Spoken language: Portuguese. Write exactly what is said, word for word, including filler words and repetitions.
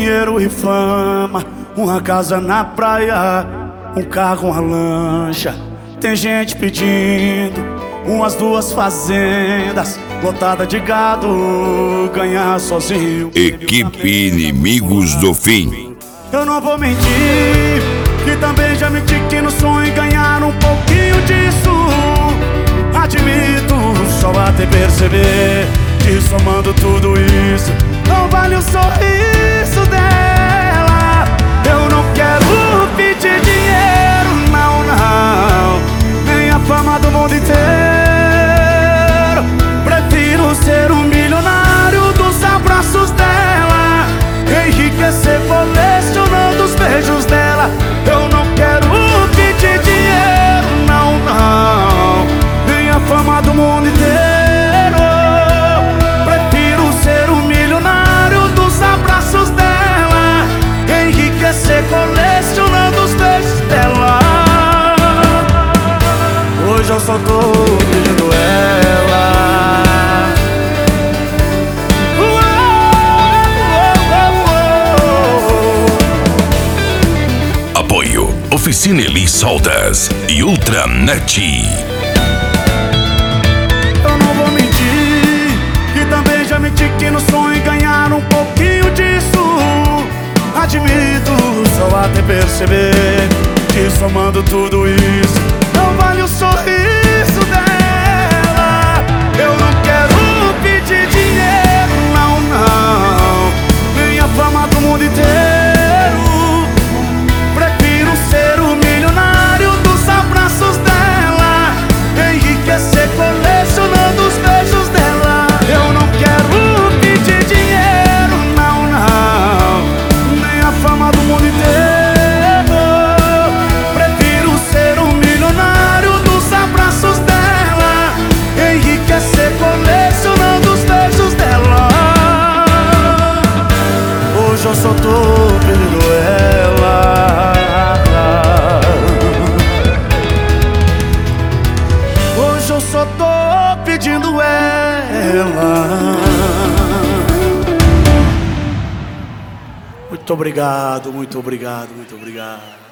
dinheiro e fama, uma casa na praia, um carro, uma lancha. Tem gente pedindo umas duas fazendas, lotada de gado, ganhar sozinho. Equipe Inimigos do Fim. Eu não vou mentir, que também já menti que no sonho ganhar um pouquinho disso. Admito, só até perceber que somando tudo isso não vale o sorriso dela. Eu não quero pedir dinheiro, não, não, nem a fama do mundo inteiro. Prefiro ser um milionário dos abraços dela, enriquecer colecionando os beijos dela. Eu não quero pedir dinheiro, não, não, nem a fama do mundo inteiro. Prefiro ser um milionário dos abraços dela, enriquecer colecionando os beijos dela. Hoje eu só tô pedindo ela. Apoio Oficina Eli Soldas e Ultranet. Eu não vou mentir, que também já menti que no sonho ganhar um pouquinho disso. Admito, só até perceber que somando tudo isso não vale o sorriso dela. Eu não quero pedir dinheiro, não, não, nem a fama do mundo inteiro. Prefiro ser o milionário dos abraços dela, enriquecer colecionando os beijos dela. Eu não quero pedir dinheiro, não, não, nem a fama do mundo inteiro. Prefiro ser um milionário dos abraços dela, enriquecer colecionando os beijos dela. Hoje eu só tô pedindo ela. Hoje eu só tô pedindo ela. Muito obrigado, muito obrigado, muito obrigado.